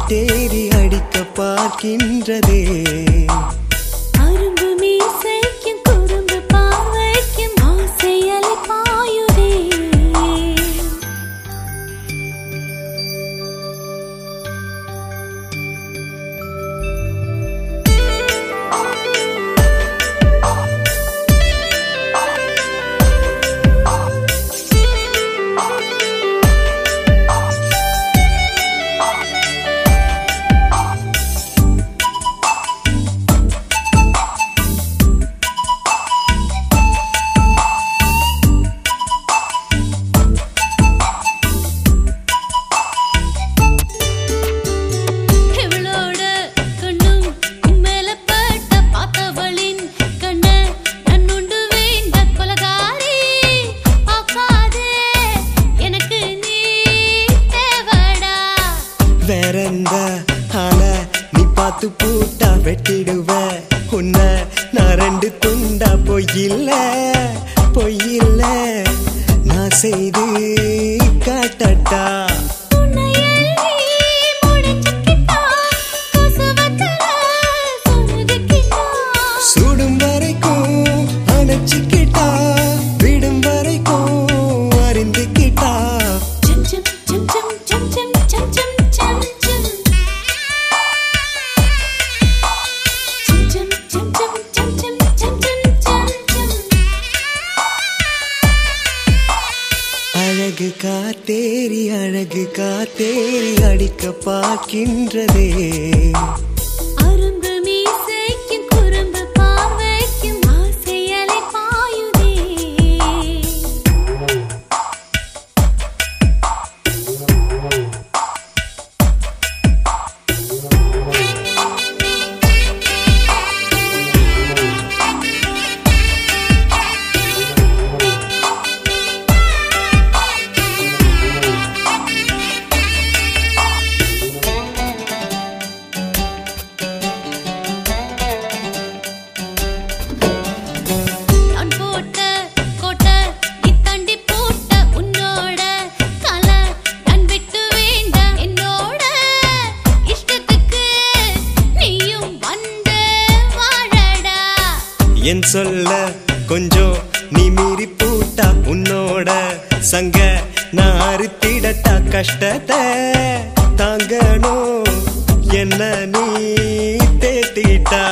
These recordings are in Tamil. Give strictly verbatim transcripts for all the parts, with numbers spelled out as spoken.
காட்டேரி அடிக்க பார்க்கின்றதே. அரும்பு மீசைக்கும் குறும்பு பார்வைக்கும் ஆசை அலை பாயுதே. வேறெந்த ஆன நீ பார்த்து பூட்டா வெட்டிடுவ உன்னை நான் ரெண்டு துண்டா. பொய்யில்ல பொய்யில்ல நான் செய்து காட்டட்டா. சுடும் வரைக்கும் அணைச்சிக்கிட்டா விடும் வரைக்கும் அறிந்துக்கிட்டா. அழகு காத்தேரி அழகு காத்தேரி அடிக்க பார்க்கின்றதே. அரும்பு மீசைக்கும் குறும்பு பார்வைக்கும் ஆசை அலை பாயுதே. என் சொல்ல கொஞ்சம் நீ மீறி பூட்டா உன்னோட சங்க நான் அறுத்திடட்டா. கஷ்டத்தை தாங்கணும் என்ன நீ தேத்திட்டா.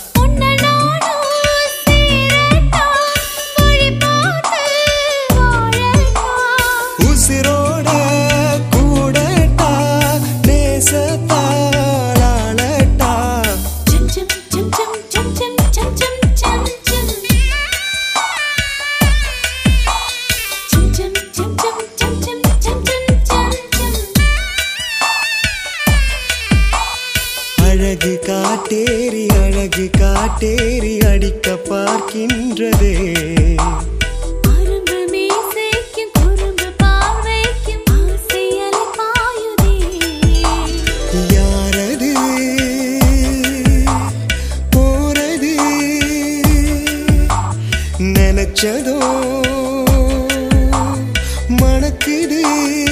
உசிரோட கூடட்டா நேசத்தா லாளட்டா. அழகு காட்டேரி அழகு காட்டேரி அடிக்க பார்க்கின்றதே. அரும்பு மீசைக்கும் குறும்பு பார்வைக்கும் ஆசை அலை பாயுதே. யாரது போறது நினைச்சதோ மணக்குது.